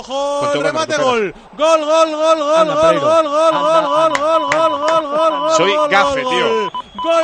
Gol, remate, gol. Gol. Soy gafe, tío. Gol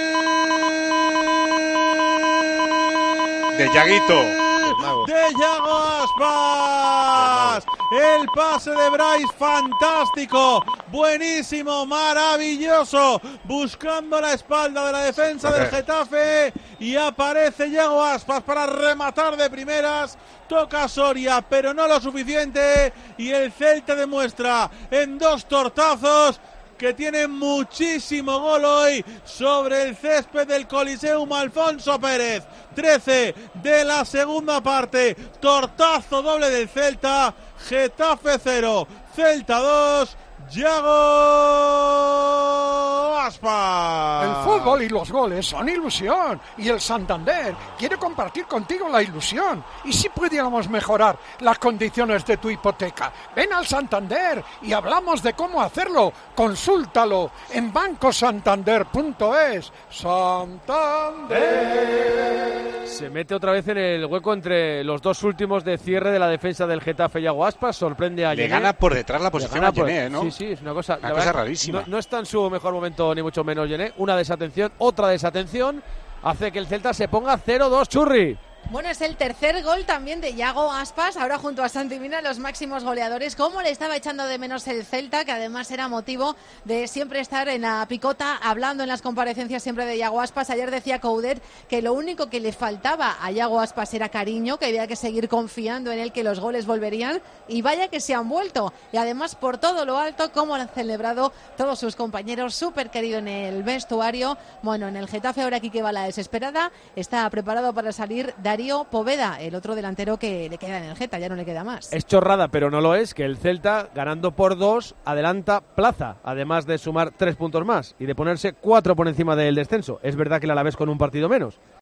de Yaguito. De Yago Aspas. El pase de Bryce, fantástico, buenísimo, maravilloso, buscando la espalda de la defensa del Getafe, y aparece Yago Aspas para rematar de primeras. Toca Soria, pero no lo suficiente, y el Celta demuestra en 2 tortazos que tiene muchísimo gol hoy sobre el césped del Coliseum Alfonso Pérez. 13 de la segunda parte, tortazo doble del Celta. Getafe 0, Celta 2, Yago Aspas. El fútbol y los goles son ilusión, y el Santander quiere compartir contigo la ilusión. ¿Y si pudiéramos mejorar las condiciones de tu hipoteca? Ven al Santander y hablamos de cómo hacerlo. Consúltalo en bancosantander.es. Santander. Se mete otra vez en el hueco entre los dos últimos de cierre de la defensa del Getafe. Yago Aspas sorprende a Le Yené. gana por detrás la posición a Yené, ¿no? Sí, es una cosa rarísima. No está en su mejor momento, ni mucho menos Yené. Una desatención, otra desatención, hace que el Celta se ponga 0-2, Churri. Bueno, es el tercer gol también de Yago Aspas, ahora junto a Santi Mina, los máximos goleadores. Cómo le estaba echando de menos el Celta, que además era motivo de siempre estar en la picota, hablando en las comparecencias siempre de Yago Aspas. Ayer decía Coudet que lo único que le faltaba a Yago Aspas era cariño, que había que seguir confiando en él, que los goles volverían, y vaya que se han vuelto. Y además, por todo lo alto, cómo han celebrado todos sus compañeros, súper querido en el vestuario. Bueno, en el Getafe ahora Quique va la desesperada, está preparado para salir Darío Poveda, el otro delantero que le queda en el Geta, ya no le queda más. Es chorrada, pero no lo es, que el Celta, ganando por 2, adelanta plaza, además de sumar 3 puntos más y de ponerse 4 por encima del descenso. Es verdad que el Alavés con un partido menos,